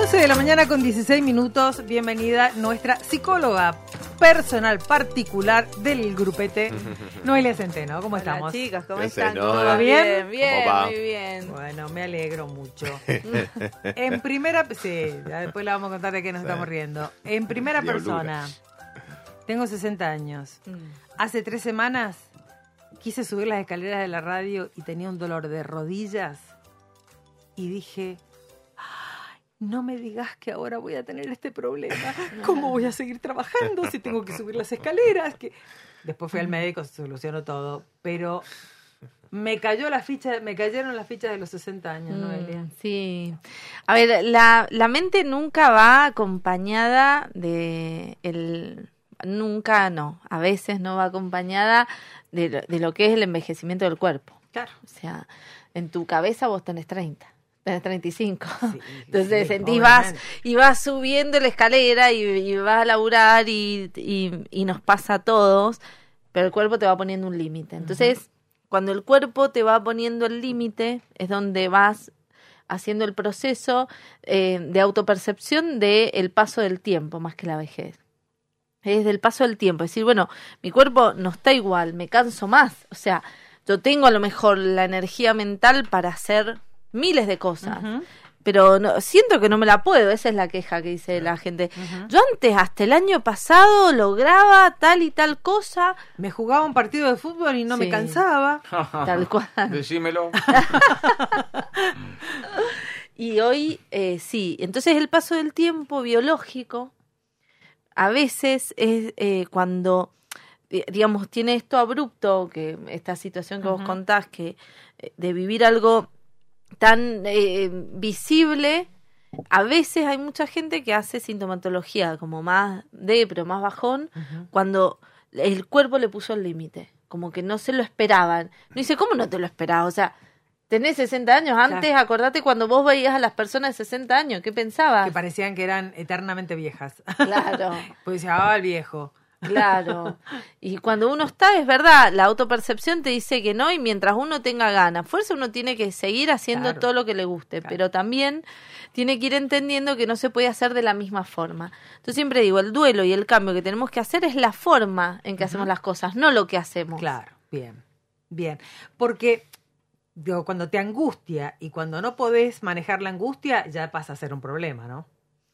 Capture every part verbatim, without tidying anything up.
doce de la mañana con dieciséis minutos, bienvenida nuestra psicóloga personal particular del grupete, Noelia Centeno. ¿Cómo Hola, estamos? chicas, ¿cómo ¿Qué están? haces, ¿Todo Noa? bien? Bien, ¿Cómo va? muy bien. Bueno, me alegro mucho. En primera, sí, ya después le vamos a contar de qué nos Sí. estamos riendo. En primera Diablura. persona, tengo sesenta años. Mm. Hace tres semanas quise subir las escaleras de la radio y tenía un dolor de rodillas y dije, "Ay, no me digas que ahora voy a tener este problema. ¿Cómo voy a seguir trabajando si tengo que subir las escaleras?" Que después fui al médico, se solucionó todo, pero me cayó la ficha, me cayeron las fichas de los sesenta años, Noelia. Mm, sí. A ver, la, la mente nunca va acompañada de el... Nunca, no. A veces no va acompañada de lo, de lo que es el envejecimiento del cuerpo. Claro. O sea, en tu cabeza vos tenés treinta. Tenés treinta y cinco. Sí, Entonces sí, sentís, vas obviamente. y vas subiendo la escalera y, y vas a laburar y, y, y nos pasa a todos, pero el cuerpo te va poniendo un límite. Entonces, uh-huh. cuando el cuerpo te va poniendo el límite, es donde vas haciendo el proceso eh, de autopercepción del paso del tiempo, más que la vejez. Es del paso del tiempo, es decir, bueno, mi cuerpo no está igual, me canso más. O sea, yo tengo a lo mejor la energía mental para hacer miles de cosas, uh-huh. pero no, siento que no me la puedo. Esa es la queja que dice la gente. Uh-huh. Yo antes, hasta el año pasado, lograba tal y tal cosa. Me jugaba un partido de fútbol y no Sí. me cansaba. Tal cual. Decímelo. Y hoy, eh, sí. Entonces el paso del tiempo biológico a veces es eh, cuando, digamos, tiene esto abrupto, que esta situación que uh-huh. vos contás, que eh, de vivir algo tan eh, visible, a veces hay mucha gente que hace sintomatología como más de, pero más bajón, uh-huh. cuando el cuerpo le puso el límite, como que no se lo esperaban. No dice, ¿cómo no te lo esperabas? O sea, tenés sesenta años, antes, claro. Acordate cuando vos veías a las personas de sesenta años, ¿qué pensabas? Que parecían que eran eternamente viejas. Claro. Pues decía, ah, el viejo. Claro. Y cuando uno está, es verdad, la autopercepción te dice que no, y mientras uno tenga ganas, fuerza, uno tiene que seguir haciendo claro. todo lo que le guste, claro. pero también tiene que ir entendiendo que no se puede hacer de la misma forma. Entonces siempre digo, el duelo y el cambio que tenemos que hacer es la forma en que uh-huh. hacemos las cosas, no lo que hacemos. Claro, bien, bien. Porque digo, cuando te angustia y cuando no podés manejar la angustia, ya pasa a ser un problema, ¿no?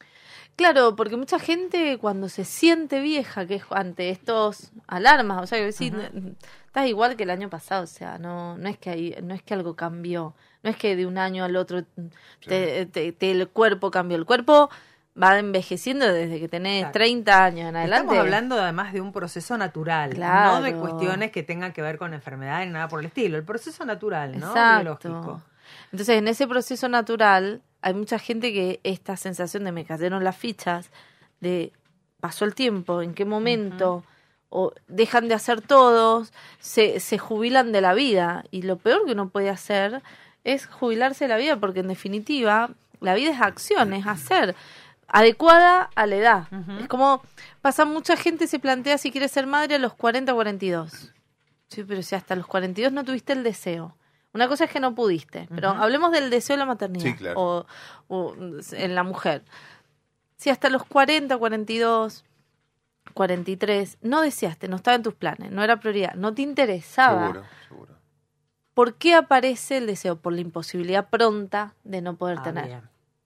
Claro, porque mucha gente cuando se siente vieja, que es ante estos alarmas, o sea, que decís, uh-huh. estás igual que el año pasado, o sea, no no es que hay, no es que algo cambió, no es que de un año al otro te, sí. te, te, te, el cuerpo cambió, el cuerpo va envejeciendo desde que tenés claro. treinta años en adelante. Estamos hablando además de un proceso natural, claro. no de cuestiones que tengan que ver con enfermedades ni nada por el estilo, el proceso natural, ¿no? Exacto. Biológico. Entonces, en ese proceso natural hay mucha gente que esta sensación de me cayeron las fichas, de pasó el tiempo, en qué momento, uh-huh. o dejan de hacer todos, se, se jubilan de la vida. Y lo peor que uno puede hacer es jubilarse de la vida, porque en definitiva la vida es acción, es hacer, adecuada a la edad. Uh-huh. Es como pasa, mucha gente se plantea si quiere ser madre a los cuarenta o cuarenta y dos. Sí, pero si hasta los cuarenta y dos no tuviste el deseo. Una cosa es que no pudiste, pero uh-huh. hablemos del deseo de la maternidad sí, claro. o, o en la mujer. Si hasta los cuarenta, cuarenta y dos, cuarenta y tres no deseaste, no estaba en tus planes, no era prioridad, no te interesaba. Seguro, seguro. ¿Por qué aparece el deseo? Por la imposibilidad pronta de no poder ah, tener. Bien.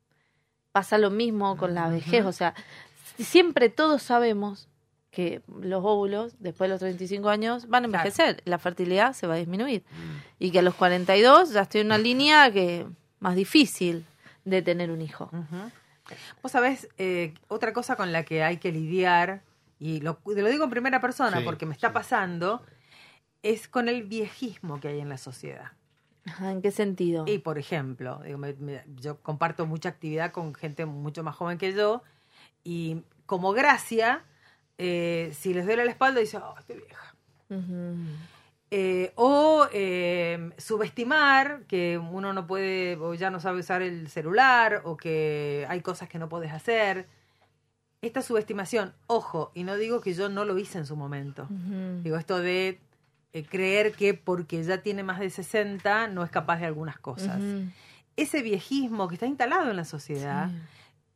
Pasa lo mismo con la vejez, uh-huh. o sea, siempre todos sabemos que los óvulos, después de los treinta y cinco años, van a envejecer, claro. la fertilidad se va a disminuir. Mm. Y que a los cuarenta y dos ya estoy en una línea que más difícil de tener un hijo. Uh-huh. Vos sabés, eh, otra cosa con la que hay que lidiar, y lo, lo digo en primera persona sí, porque me está sí. pasando, es con el viejismo que hay en la sociedad. ¿En qué sentido? Y, por ejemplo, digo, me, me, yo comparto mucha actividad con gente mucho más joven que yo, y como gracia... Eh, si les duele la espalda, dicen, oh, estoy vieja. Uh-huh. Eh, o eh, subestimar que uno no puede, o ya no sabe usar el celular, o que hay cosas que no puedes hacer. Esta subestimación, ojo, y no digo que yo no lo hice en su momento. Uh-huh. Digo, esto de eh, creer que porque ya tiene más de sesenta no es capaz de algunas cosas. Uh-huh. Ese viejismo que está instalado en la sociedad... Sí.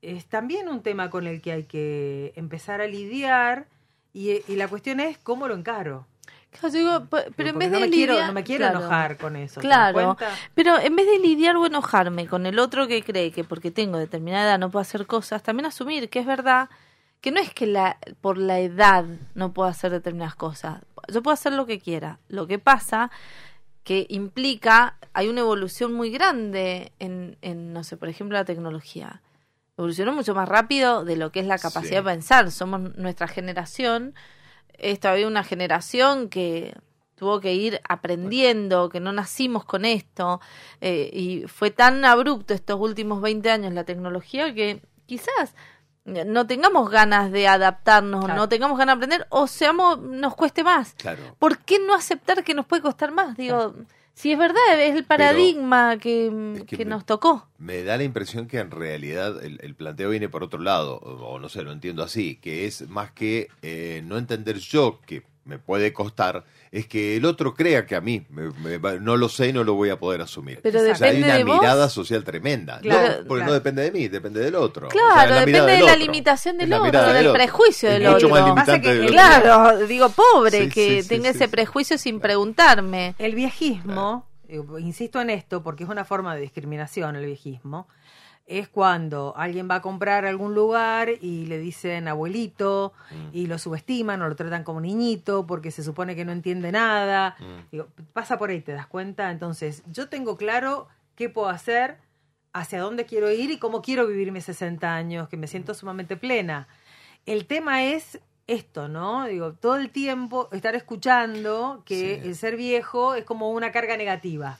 es también un tema con el que hay que empezar a lidiar y, y la cuestión es cómo lo encaro. Claro, digo, pero Porque en vez no de me lidiar, quiero, no me quiero claro, enojar con eso. ¿te claro, das cuenta? pero en vez de lidiar o enojarme con el otro que cree que porque tengo determinada edad no puedo hacer cosas, también asumir que es verdad que no es que la por la edad no puedo hacer determinadas cosas. Yo puedo hacer lo que quiera. Lo que pasa que implica, hay una evolución muy grande en, en no sé, por ejemplo, la tecnología. Evolucionó mucho más rápido de lo que es la capacidad Sí. de pensar. Somos nuestra generación, es todavía una generación que tuvo que ir aprendiendo, que no nacimos con esto, eh, y fue tan abrupto estos últimos veinte años la tecnología que quizás no tengamos ganas de adaptarnos, Claro. no tengamos ganas de aprender, o seamos, nos cueste más. Claro. ¿Por qué no aceptar que nos puede costar más? Digo, si es verdad, es el paradigma que, es que que me- nos tocó. Me da la impresión que en realidad el, el planteo viene por otro lado, o, o no sé, lo entiendo así, que es más que eh, no entender yo que me puede costar, es que el otro crea que a mí me- me va- no lo sé y no lo voy a poder asumir. Pero O sea, hay depende una de vos. mirada social tremenda. Claro, no, porque claro. no depende de mí, depende del otro. O sea, Claro, es la mirada depende de del la otro. limitación del Es la otro, mirada del otro. prejuicio Es del mucho otro. más Pasa limitante que del el- otro. Claro, digo, pobre Sí, que sí, sí, tenga sí, ese sí. prejuicio sin preguntarme. El viejismo, eh, insisto en esto porque es una forma de discriminación el viejismo, es cuando alguien va a comprar a algún lugar y le dicen abuelito Mm. y lo subestiman o lo tratan como niñito porque se supone que no entiende nada. Mm. Digo, pasa por ahí, ¿te das cuenta? Entonces, yo tengo claro qué puedo hacer, hacia dónde quiero ir y cómo quiero vivir mis sesenta años, que me siento sumamente plena. El tema es esto, ¿no? Digo, todo el tiempo estar escuchando que Sí. el ser viejo es como una carga negativa.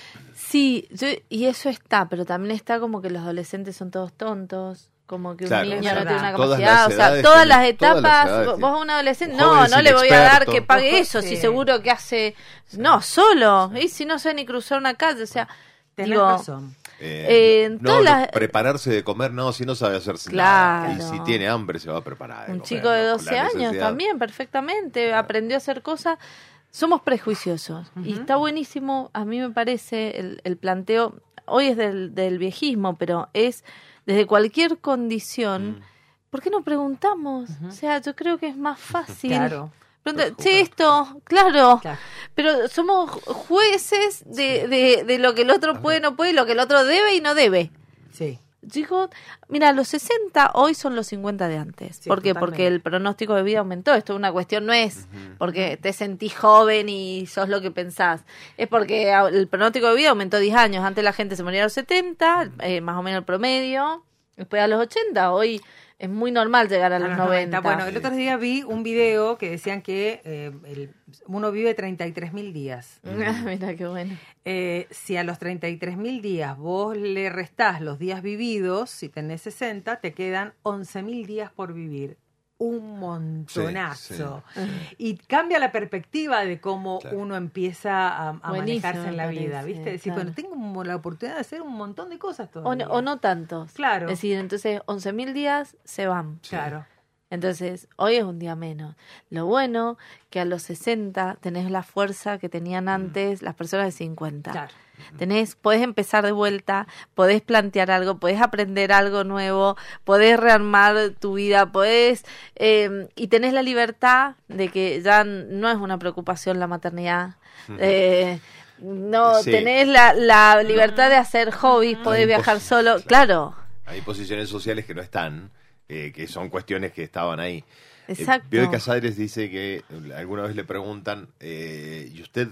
Sí, yo, y eso está, pero también está como que los adolescentes son todos tontos, como que Claro, un es niño no verdad. tiene una Todas capacidad, las o sea, edades todas las tienen- todas las etapas, edades vos tienen. a un adolescente, Un no, joven no le voy a dar inexperto. que pague Ojo, eso, si sí. seguro que hace, no, solo, y si no sé ni cruzar una calle, o sea, Tenés digo, razón. Eh, Eh, no, todas no, las- prepararse de comer, no, si no sabe hacerse Claro. nada. Y si tiene hambre se va a preparar. de un comer, chico de ¿no? Con doce la años necesidad. también, perfectamente, aprendió a hacer cosas. Somos prejuiciosos y Ujú. está buenísimo, a mí me parece, el, el planteo, hoy es del, del viejismo, pero es desde cualquier condición. Mm. ¿Por qué no preguntamos? Ujú. O sea, yo creo que es más fácil. Claro. Pregunta, Por che, esto, claro, Claro. pero somos jueces de, de, de lo que el otro puede, no puede, y lo que el otro debe y no debe. Sí. Digo, mira, los sesenta hoy son los cincuenta de antes. Sí, ¿Por qué? totalmente. Porque el pronóstico de vida aumentó. Esto es una cuestión, no es porque te sentís joven y sos lo que pensás. Es porque a- el pronóstico de vida aumentó diez años. Antes la gente se moría a los setenta, eh, más o menos el promedio. Después a los ochenta. Hoy es muy normal llegar a los los noventa. Bueno, el otro día vi un video que decían que eh, el- uno vive treinta y tres mil días. Mira qué bueno. Eh, si a los treinta y tres mil días vos le restás los días vividos, si tenés sesenta, te quedan once mil días por vivir. Un montonazo. Sí, sí. Y cambia la perspectiva de cómo Claro. uno empieza a, a Buenísimo, manejarse en la me vida, parece, ¿viste? Decir, claro. bueno, tengo mo- la oportunidad de hacer un montón de cosas O todavía. no, o no tantos. Claro. Es decir, entonces once mil días se van. Claro. Entonces, hoy es un día menos. Lo bueno que a los sesenta tenés la fuerza que tenían antes las personas de cincuenta. Claro. Tenés, podés empezar de vuelta, podés plantear algo, podés aprender algo nuevo, podés rearmar tu vida, podés eh, y tenés la libertad de que ya no es una preocupación la maternidad. Eh, no, Sí. tenés la, la libertad de hacer hobbies, podés Hay viajar impos- solo, claro. claro. Hay posiciones sociales que no están, eh, que son cuestiones que estaban ahí. Exacto. Eh, Bioy Casares dice que alguna vez le preguntan, eh, ¿y usted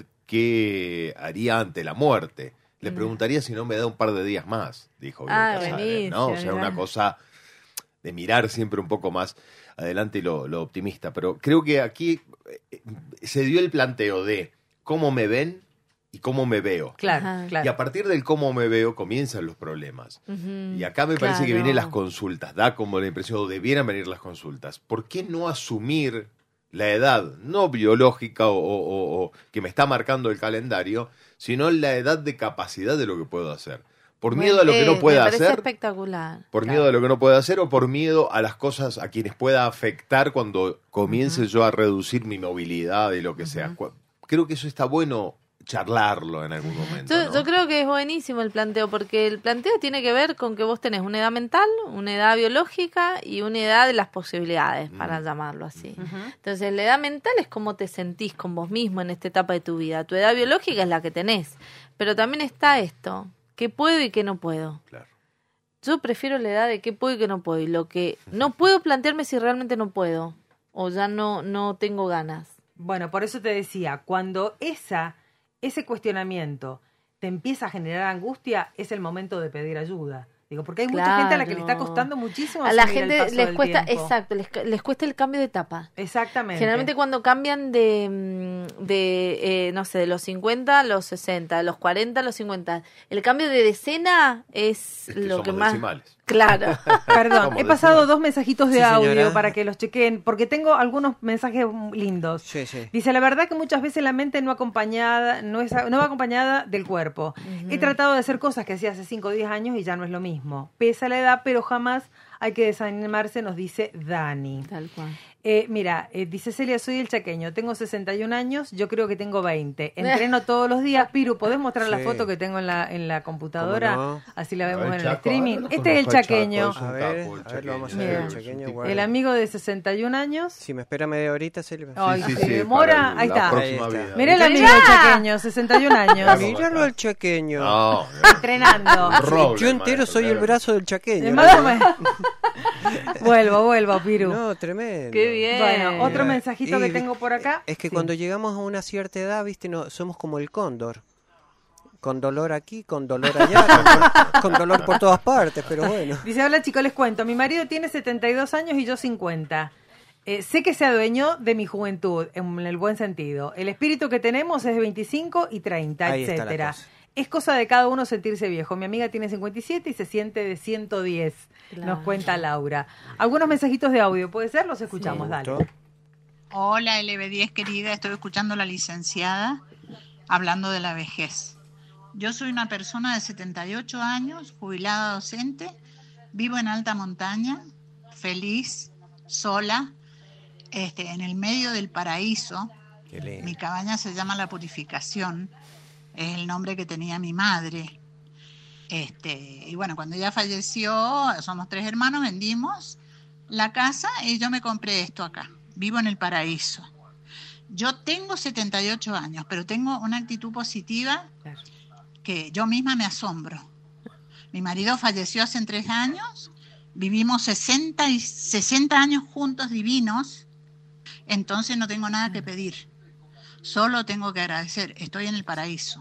qué haría ante la muerte? Le preguntaría si no me da un par de días más, dijo Bioy Ah, Casares, ¿no? O sea, buenísimo, una mirá. cosa de mirar siempre un poco más adelante y lo, lo optimista. Pero creo que aquí eh, se dio el planteo de cómo me ven y cómo me veo. Claro, Ajá. claro. Y a partir del cómo me veo comienzan los problemas. Ujú, Y acá me parece que claro. vienen las consultas, da como la impresión, o debieran venir las consultas. ¿Por qué no asumir la edad, no biológica o, o- o- o que me está marcando el calendario, sino la edad de capacidad de lo que puedo hacer? Por miedo a lo que Eh, no pueda me parece hacer, espectacular. por Claro. miedo a lo que no pueda hacer o por miedo a las cosas a quienes pueda afectar cuando comience yo a reducir mi movilidad y lo que sea. Cu- Creo que eso está bueno charlarlo en algún momento. Yo, ¿no? yo creo que es buenísimo el planteo, porque el planteo tiene que ver con que vos tenés una edad mental, una edad biológica y una edad de las posibilidades, para Mm. llamarlo así. Ujú. Entonces, la edad mental es cómo te sentís con vos mismo en esta etapa de tu vida. Tu edad biológica es la que tenés. Pero también está esto, qué puedo y qué no puedo. Claro. Yo prefiero la edad de qué puedo y qué no puedo. Y lo que no puedo plantearme si realmente no puedo. O ya no, no tengo ganas. Bueno, por eso te decía, cuando esa, ese cuestionamiento te empieza a generar angustia, es el momento de pedir ayuda. Digo, porque hay mucha gente a la que le está Claro. costando muchísimo A la asumir el gente paso les del cuesta, tiempo. exacto, les, les cuesta el cambio de etapa. Exactamente. Generalmente cuando cambian de, mm, de eh, no sé, de los cincuenta a los sesenta, de los cuarenta a los cincuenta, el cambio de decena es, Es que lo somos que más... decimales. Claro. Perdón, Somos he pasado decimales. dos mensajitos de Sí, audio señora. para que los chequen, porque tengo algunos mensajes lindos. Sí, sí. Dice, la verdad que muchas veces la mente no acompañada, no es no va acompañada del cuerpo. He tratado de hacer cosas que hacía hace cinco o diez años y ya no es lo mismo. Pesa la edad, pero jamás hay que desanimarse, nos dice Dani. Tal cual. Eh, mira, eh, dice Celia, soy el chaqueño, tengo sesenta y un años, yo creo que tengo veinte. Entreno todos los días. Piru, ¿podés mostrar la Sí. foto que tengo en la, en la computadora? ¿Cómo no? Así la A vemos ver, en el Chaco, streaming. a ver, Este es el conozco al Chaco, chaqueño, es un A ver, capo, el a ver, lo chaqueño. vamos a ver, Es el un chaqueño, tipo- guarda. el amigo de sesenta y un años. Si me espera media horita, Silvia. Ay, Sí, sí, sí, sí, demora, para ahí la está. próxima Ahí está. vida. Mira el Mirá. amigo del chaqueño, sesenta y un años, Mirá. Míralo al chaqueño. No, entrenando. Roble, Yo entero maestro, soy el claro. brazo del chaqueño. Eh, ¿no? más o menos. Vuelvo, vuelvo, Piru. No, tremendo. Qué bien. Bueno, otro Mira, mensajito y que vi- tengo por acá. Es que Sí. cuando llegamos a una cierta edad, viste, no, somos como el cóndor. Con dolor aquí, con dolor allá, con, dol- con dolor por todas partes, pero bueno. Dice, hola chicos, les cuento, mi marido tiene setenta y dos años y yo cincuenta. Eh, sé que se adueñó de mi juventud, en el buen sentido. El espíritu que tenemos es de veinticinco y treinta, Ahí está la etcétera. cosa. Es cosa de cada uno sentirse viejo. Mi amiga tiene cincuenta y siete y se siente de ciento diez, Claro. nos cuenta Laura. Algunos mensajitos de audio, ¿puede ser? Los escuchamos, Sí. dale. ¿Gustó? Hola L B diez querida, estoy escuchando a la licenciada hablando de la vejez. Yo soy una persona de setenta y ocho años, jubilada docente, vivo en alta montaña, feliz, sola, este, en el medio del paraíso. Qué lindo. Mi cabaña se llama La Purificación, es el nombre que tenía mi madre. Este, y bueno, cuando ella falleció, somos tres hermanos, vendimos la casa y yo me compré esto acá. Vivo en el paraíso. Yo tengo setenta y ocho años, pero tengo una actitud positiva Claro. que yo misma me asombro. Mi marido falleció hace tres años, vivimos sesenta, y sesenta años juntos divinos, entonces no tengo nada que pedir. Solo tengo que agradecer, estoy en el paraíso.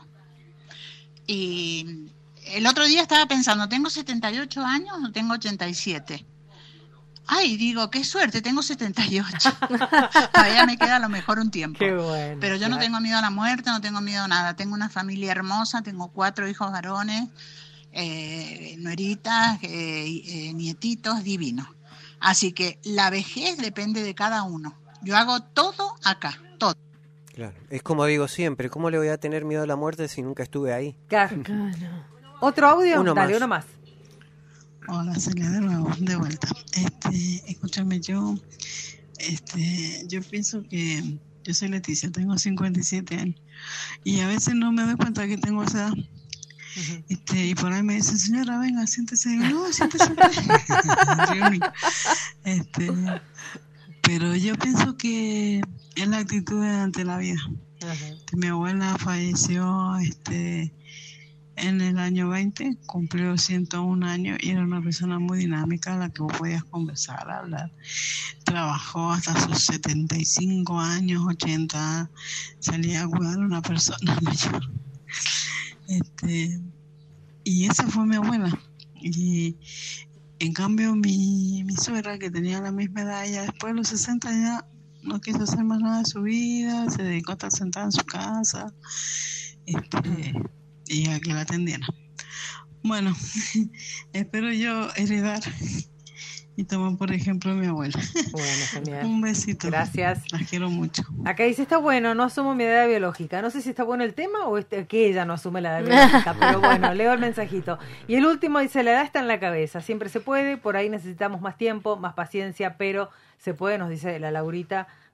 Y el otro día estaba pensando, ¿tengo setenta y ocho años o tengo ochenta y siete? Ay, digo, qué suerte, tengo setenta y ocho. Todavía me queda a lo mejor un tiempo. Qué bueno. Pero yo no claro. tengo miedo a la muerte, no tengo miedo a nada. Tengo una familia hermosa, tengo cuatro hijos varones, eh, nueritas, eh, y, eh, nietitos, divinos. Así que la vejez depende de cada uno. Yo hago todo acá, todo. Claro. Es como digo siempre, ¿cómo le voy a tener miedo a la muerte si nunca estuve ahí? Claro. Claro. ¿Otro audio? Uno Dale, más. uno más. Hola Celia, de nuevo, de vuelta. Este, escúchame, yo, este, yo pienso que yo soy Leticia, tengo cincuenta y siete años y a veces no me doy cuenta que tengo esa edad. Ujú. Este, y por ahí me dicen, señora, venga, siéntese. Y digo, no, siéntese. Río mío. Este, pero yo pienso que es la actitud ante la vida. Ajá. Este, mi abuela falleció, este, en el año veinte, cumplió ciento un años y era una persona muy dinámica a la que vos podías conversar, hablar. Trabajó hasta sus setenta y cinco años, ochenta, salía a cuidar a una persona mayor. Este, y esa fue mi abuela. Y en cambio mi, mi suegra, que tenía la misma edad, ella después de los sesenta ya no quiso hacer más nada de su vida, se dedicó a estar sentada en su casa. Este, y a que la atendieran. Bueno, espero yo heredar y tomar por ejemplo a mi abuela. Bueno, genial. Un besito. Gracias. Las quiero mucho. Acá dice, está bueno, no asumo mi edad biológica. No sé si está bueno el tema o este, que ella no asume la edad biológica, pero bueno, leo el mensajito. Y el último dice, la edad está en la cabeza, siempre se puede, por ahí necesitamos más tiempo, más paciencia, pero se puede, nos dice la Laurita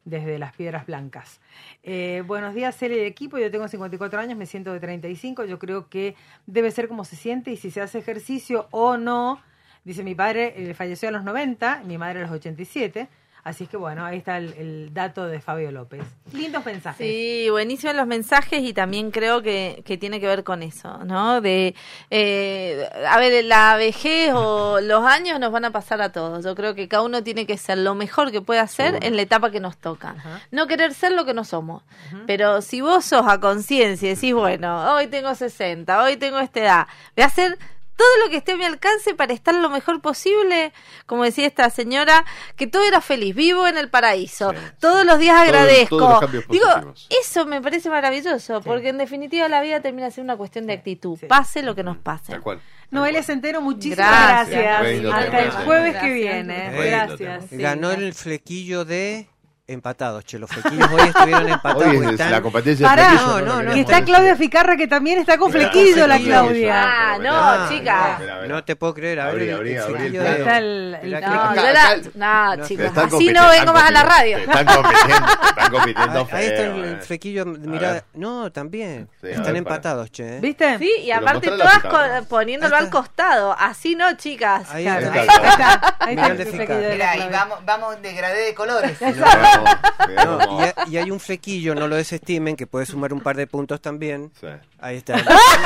desde las Piedras Blancas. Eh, buenos días, Celia y equipo. Yo tengo cincuenta y cuatro años, me siento de treinta y cinco. Yo creo que debe ser como se siente y si se hace ejercicio o no. Dice mi padre, eh, falleció a los noventa, mi madre a los ochenta y siete. Así es que bueno, ahí está el, el dato de Fabio López. Lindos mensajes. Sí, buenísimos los mensajes y también creo que, que tiene que ver con eso, ¿no? De, eh, a ver, la vejez o los años nos van a pasar a todos. Yo creo que cada uno tiene que ser lo mejor que puede hacer Seguro. en la etapa que nos toca. Ajá. No querer ser lo que no somos. Ajá. Pero si vos sos a conciencia y decís, bueno, hoy tengo sesenta, hoy tengo esta edad, voy a hacer todo lo que esté a mi alcance para estar lo mejor posible, como decía esta señora, que todo era feliz, vivo en el paraíso, sí, todos sí. los días agradezco. Todo, todos los Digo, eso me parece maravilloso, sí. porque en definitiva la vida termina siendo una cuestión de actitud, sí. pase lo que nos pase. Tal cual. Noelia Centeno, muchísimas gracias. gracias. Hasta el jueves gracias. que viene. Gracias. Sí, Ganó el flequillo de... Empatados, che, los flequillos hoy estuvieron empatados. Hoy es están... la competencia Pará, de flequillos. no, no, no, que está Claudia Ficarra, que también está con flequillo, la Claudia. Ah, no, Ah, chica. no, no te puedo creer. A ver, Abrí, el, abrí, el abrí flequillo el de- Está el- el- de la- No, Acá- yo era... acá- No, Te chicos, están así compitiendo, no vengo están más a la compitiendo, radio. te Están compitiendo, te están compitiendo Ahí, ahí está feo, el, eh. el flequillo, mira, no, también. Sí, a Están ver, empatados, che. ¿eh? ¿Viste? Sí, y Pero aparte mostrá la todas picada. co- poniéndolo Ahí al está. costado. Así no, chicas. Ahí Claro, está. ahí Está. está. Ahí Mirá está el el de flequillo de la Mirá, y Claudia. vamos, vamos en degradé de colores. No, no, No, y, ha- y hay un flequillo, no lo desestimen, que puede sumar un par de puntos también. sí. Ahí está.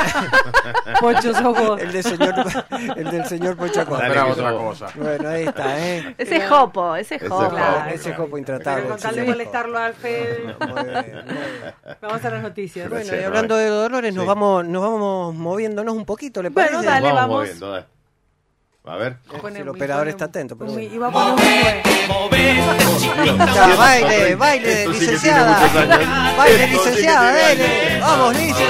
Pocho, sos vos. El, del señor, el del señor Pochaco. Dale, Esperaba que otra yo- cosa. Bueno, ahí está, ¿eh? Ese es Jopo, ese es Ese Jopo. es Jopo. Claro. Ese copo intratable. Pero con tal de señor. molestarlo al Fede, Muy bien, muy bien. vamos a las noticias. Gracias. Bueno, y hablando de dolores, nos Sí. vamos nos vamos moviéndonos un poquito, ¿le Bueno, parece? dale, vamos. moviendo, dale. A ver. Pone- el operador pone- está atento, pero muy- bueno. iba a poner un nueve. Ya, baile, baile, Esto sí que tiene licenciada. muchos años. Baile, Esto sí que licenciada, tiene dale. años. Vamos, Lice.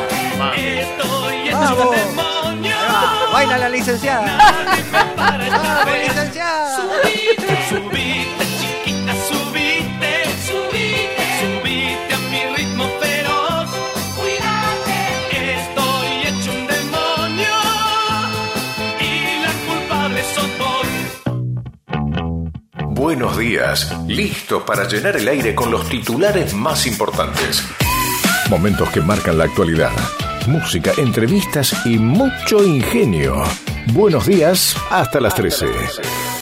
Vamos. Ahí va, baila la licenciada. Vamos, licenciada. Subite, chiquita, subite, subite, subite a mi ritmo feroz. Cuídate, estoy hecho un demonio y la culpable soy vos. Buenos días, listos para llenar el aire con los titulares más importantes. Momentos que marcan la actualidad. Música, entrevistas y mucho ingenio. Buenos días, hasta las trece.